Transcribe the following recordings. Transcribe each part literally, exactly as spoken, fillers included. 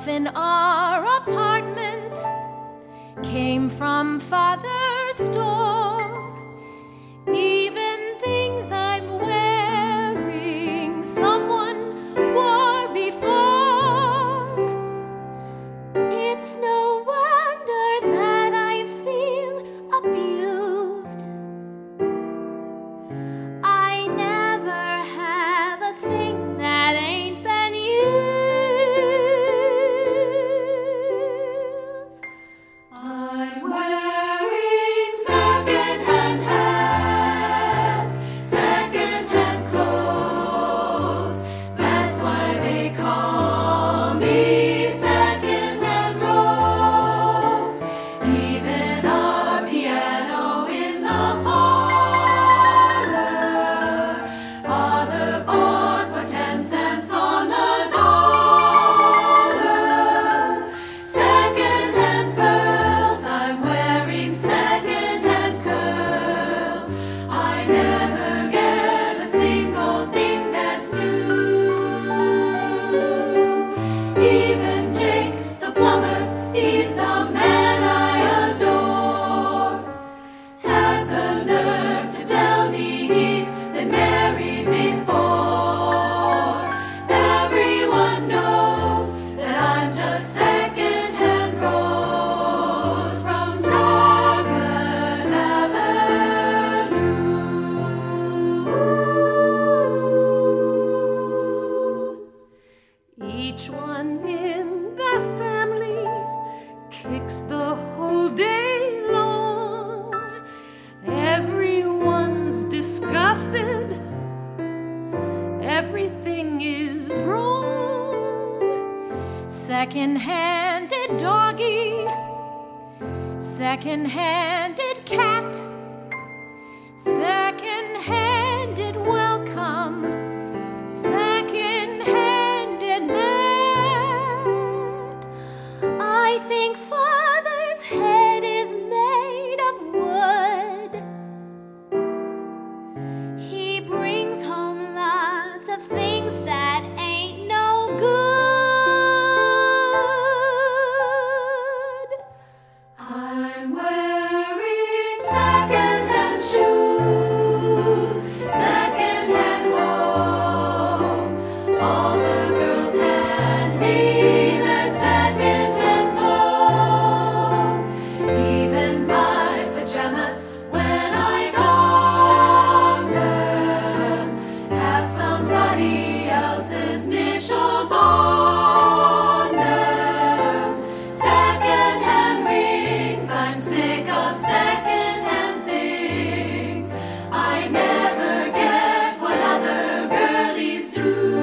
stuff in our apartment came from Father's store. Even things I'm wearing, someone wore before. It's no wonder that I feel abused. I never have a thing that ain't been used. I'm wearing second-hand hats, second-hand clothes. That's why they call me Second-Hand Rose. Even our piano in the parlor, Father bought for ten cents on the dollar. Second-hand pearls, I'm wearing second-hand curls. I never get a single thing that's new. Even Jake the plumber, he's the man I adore, had the nerve to tell me he's been married before. Everyone knows that I'm just second-hand Rose from Second Avenue. Each one in the family kicks the whole day long. Everyone's disgusted. Everything is wrong. Second-handed doggy, second-handed cat, second-handed welcome, second-handed mat. I think Father's head is made of wood. He brings home lots of things that ain't no good. I'm wearing second-hand shoes, second-hand hose. All the girls hand me their second-hand clothes. Even my pajamas, when I don them, have somebody else's initials on them. Second-hand rings, I'm sick of second-hand things. I never get what other girlies do.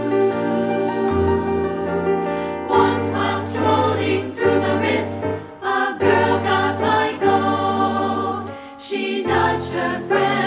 Once while strolling through the Ritz, a girl got my goat. She nudged her friend